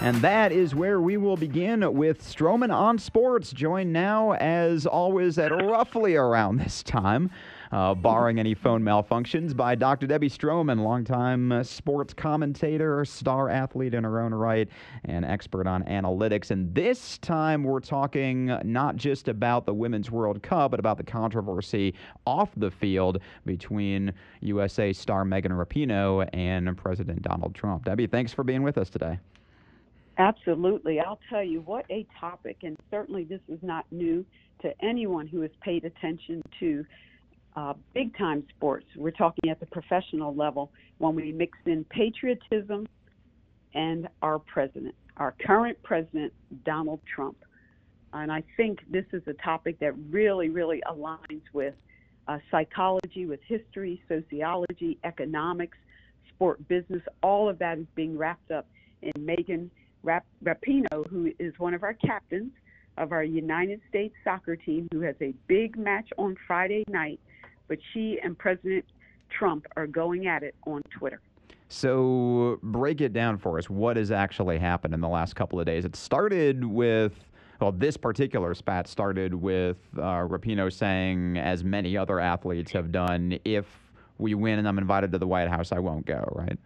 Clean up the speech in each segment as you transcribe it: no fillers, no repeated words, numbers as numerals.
And that is where we will begin with Stroman on Sports, joined now, as always, at roughly around this time, barring any phone malfunctions, by Dr. Debbie Stroman, longtime sports commentator, star athlete in her own right, and expert on analytics. And this time we're talking not just about the Women's World Cup, but about the controversy off the field between USA star Megan Rapinoe and President Donald Trump. Debbie, thanks for being with us today. Absolutely. I'll tell you, what a topic, and certainly this is not new to anyone who has paid attention to big-time sports. We're talking at the professional level when we mix in patriotism and our president, our current president, Donald Trump. And I think this is a topic that really, really aligns with psychology, with history, sociology, economics, sport business. All of that is being wrapped up in Megan Rapinoe, who is one of our captains of our United States soccer team, who has a big match on Friday night, but she and President Trump are going at it on Twitter. So break it down for us. What has actually happened in the last couple of days? It started with, well, this particular spat started with Rapinoe saying, as many other athletes have done, if we win and I'm invited to the White House, I won't go, right?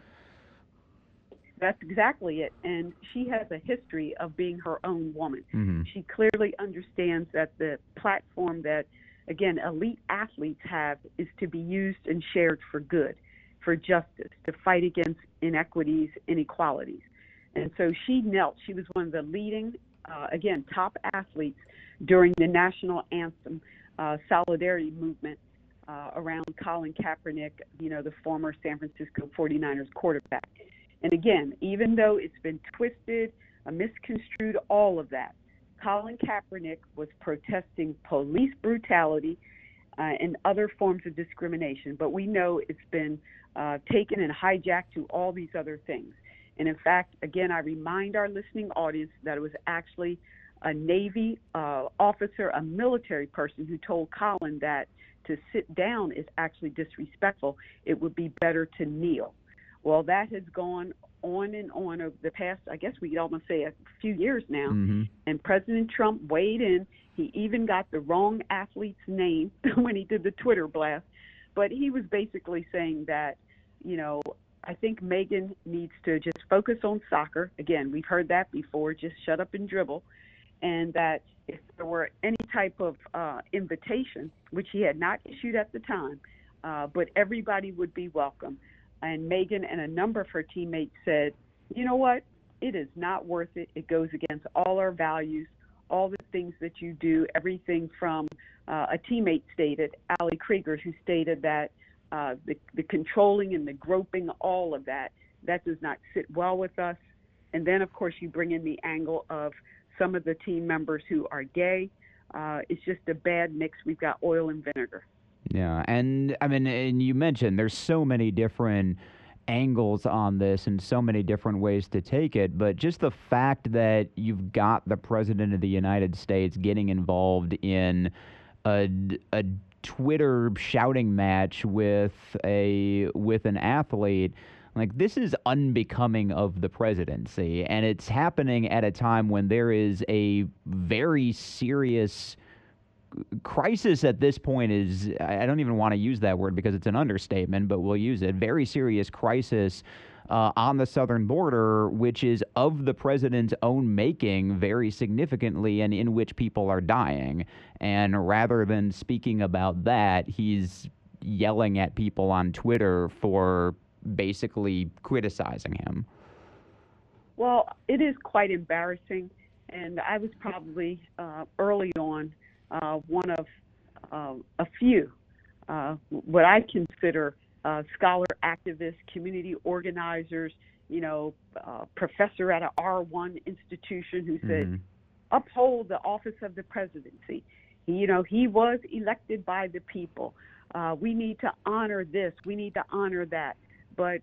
That's exactly it. And she has a history of being her own woman. Mm-hmm. She clearly understands that the platform that, again, elite athletes have is to be used and shared for good, for justice, to fight against inequities, inequalities. And so she knelt. She was one of the leading, again, top athletes during the national anthem solidarity movement around Colin Kaepernick, the former San Francisco 49ers quarterback. And again, even though it's been twisted, misconstrued, all of that, Colin Kaepernick was protesting police brutality and other forms of discrimination. But we know it's been taken and hijacked to all these other things. And in fact, again, I remind our listening audience that it was actually a Navy officer, a military person, who told Colin that to sit down is actually disrespectful. It would be better to kneel. Well, that has gone on and on over the past, I guess we could almost say, a few years now. Mm-hmm. And President Trump weighed in. He even got the wrong athlete's name when he did the Twitter blast. But he was basically saying that, I think Megan needs to just focus on soccer. Again, we've heard that before, just shut up and dribble. And that if there were any type of invitation, which he had not issued at the time, but everybody would be welcome. And Megan and a number of her teammates said, you know what, it is not worth it. It goes against all our values, all the things that you do, everything from a teammate stated, Allie Krieger, who stated that the controlling and the groping, all of that does not sit well with us. And then, of course, you bring in the angle of some of the team members who are gay. It's just a bad mix. We've got oil and vinegar. Yeah, and I mean, and you mentioned there's so many different angles on this and so many different ways to take it, but just the fact that you've got the President of the United States getting involved in a Twitter shouting match with an athlete, like, this is unbecoming of the presidency, and it's happening at a time when there is a very serious crisis at this point. I don't even want to use that word because it's an understatement, but we'll use it. Very serious crisis on the southern border, which is of the president's own making very significantly, and in which people are dying. And rather than speaking about that, he's yelling at people on Twitter for basically criticizing him. Well, it is quite embarrassing, and I was probably early on one of a few, what I consider scholar activists, community organizers, professor at an R1 institution who said, uphold the office of the presidency. He was elected by the people. We need to honor this. We need to honor that. But,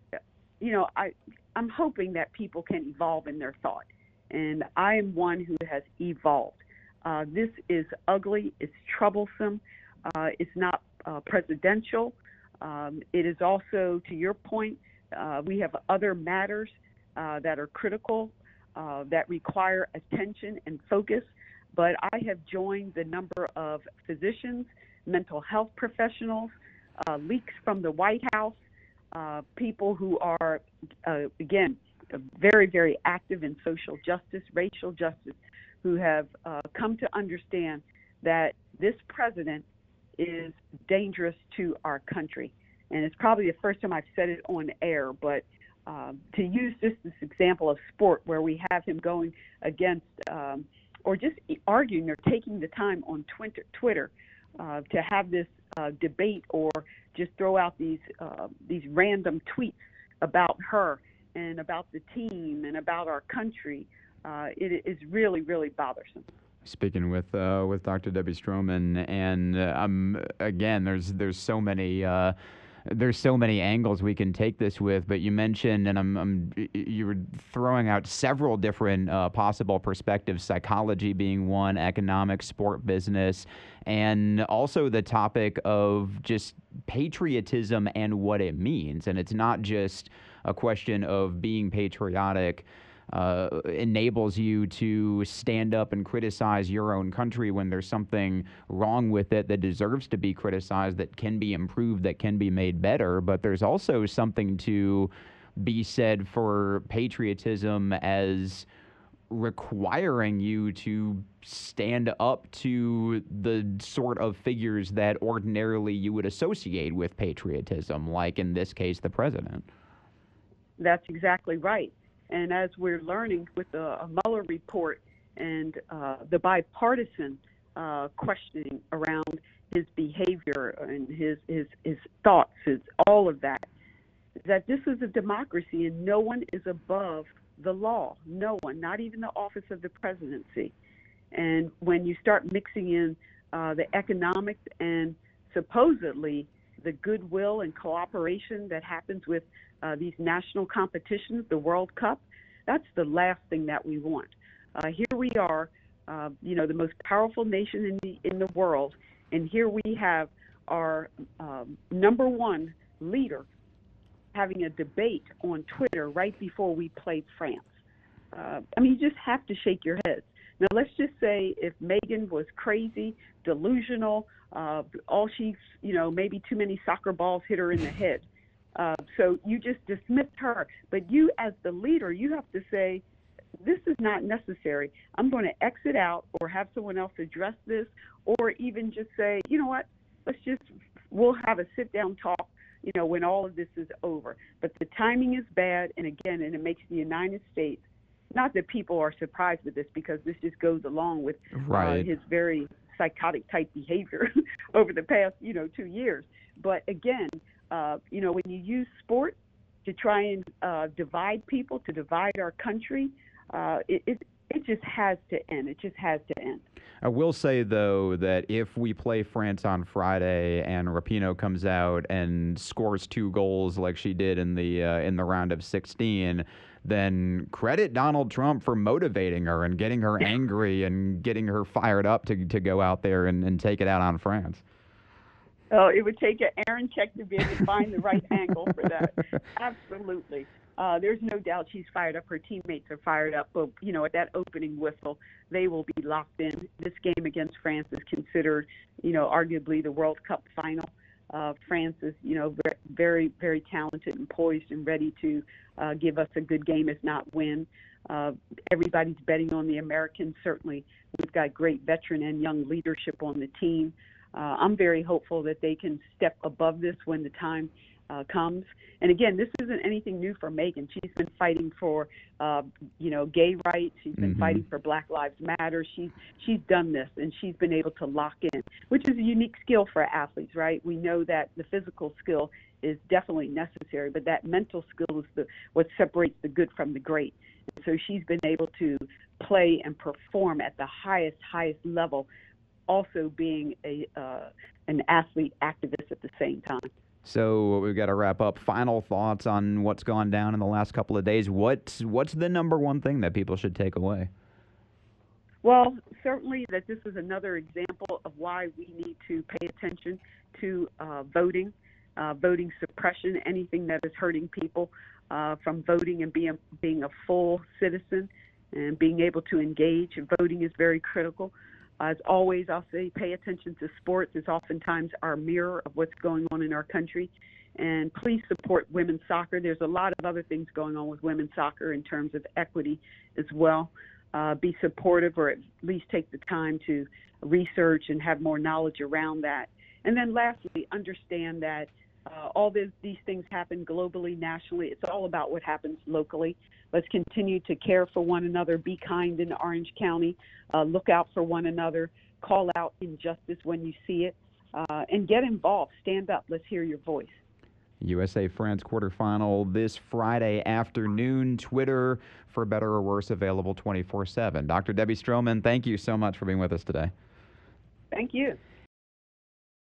I'm hoping that people can evolve in their thought. And I am one who has evolved. This is ugly. It's troublesome. It's not presidential. It is also, to your point, we have other matters that are critical that require attention and focus. But I have joined the number of physicians, mental health professionals, leaks from the White House, people who are, again, very, very active in social justice, racial justice, who have come to understand that this president is dangerous to our country. And it's probably the first time I've said it on air, but to use just this example of sport where we have him going against or just arguing or taking the time on Twitter to have this debate or just throw out these random tweets about her and about the team and about our country, it is really, really bothersome. Speaking with Dr. Debbie Stroman, and again, there's so many. There's so many angles we can take this with, but you mentioned, and you were throwing out several different possible perspectives, psychology being one, economics, sport, business, and also the topic of just patriotism and what it means. And it's not just a question of being patriotic enables you to stand up and criticize your own country when there's something wrong with it that deserves to be criticized, that can be improved, that can be made better. But there's also something to be said for patriotism as requiring you to stand up to the sort of figures that ordinarily you would associate with patriotism, like in this case, the president. That's exactly right. And as we're learning with the Mueller report and the bipartisan questioning around his behavior and his thoughts, all of that this is a democracy and no one is above the law. No one, not even the office of the presidency. And when you start mixing in the economics and supposedly the goodwill and cooperation that happens with these national competitions, the World Cup, that's the last thing that we want. Here we are, the most powerful nation in the world, and here we have our number one leader having a debate on Twitter right before we played France. You just have to shake your heads. Now, let's just say if Megyn was crazy, delusional, all she, maybe too many soccer balls hit her in the head. So you just dismissed her. But you, as the leader, you have to say, this is not necessary. I'm going to exit out or have someone else address this, or even just say, you know what, we'll have a sit-down talk, when all of this is over. But the timing is bad, and it makes the United States, not that people are surprised with this because this just goes along with his very psychotic type behavior over the past, 2 years. But again, when you use sport to try and divide people, to divide our country, it just has to end. It just has to end. I will say, though, that if we play France on Friday and Rapinoe comes out and scores 2 goals like she did in the round of 16, then credit Donald Trump for motivating her and getting her angry and getting her fired up to go out there and take it out on France. Oh, it would take an Aaron check to be able to find the right angle for that. Absolutely. There's no doubt she's fired up. Her teammates are fired up. But, at that opening whistle, they will be locked in. This game against France is considered, arguably the World Cup final. France is, very, very talented and poised and ready to give us a good game, if not win. Everybody's betting on the Americans. Certainly, we've got great veteran and young leadership on the team. I'm very hopeful that they can step above this when the time comes. And again, this isn't anything new for Megyn. She's been fighting for, gay rights. She's been fighting for Black Lives Matter. She's done this, and she's been able to lock in, which is a unique skill for athletes, right? We know that the physical skill is definitely necessary, but that mental skill is what separates the good from the great. And so she's been able to play and perform at the highest level, also being an athlete activist at the same time. So we've got to wrap up. Final thoughts on what's gone down in the last couple of days. What's the number one thing that people should take away? Well, certainly that this is another example of why we need to pay attention to voting suppression, anything that is hurting people from voting and being a full citizen. and being able to engage. Voting is very critical. As always, I'll say pay attention to sports. It's oftentimes our mirror of what's going on in our country. And please support women's soccer. There's a lot of other things going on with women's soccer in terms of equity as well. Be supportive, or at least take the time to research and have more knowledge around that. And then lastly, understand that all these things happen globally, nationally. It's all about what happens locally. Let's continue to care for one another, be kind in Orange County, look out for one another, call out injustice when you see it, and get involved. Stand up. Let's hear your voice. USA-France quarterfinal this Friday afternoon. Twitter, for better or worse, available 24/7. Dr. Debbie Stroman, thank you so much for being with us today. Thank you.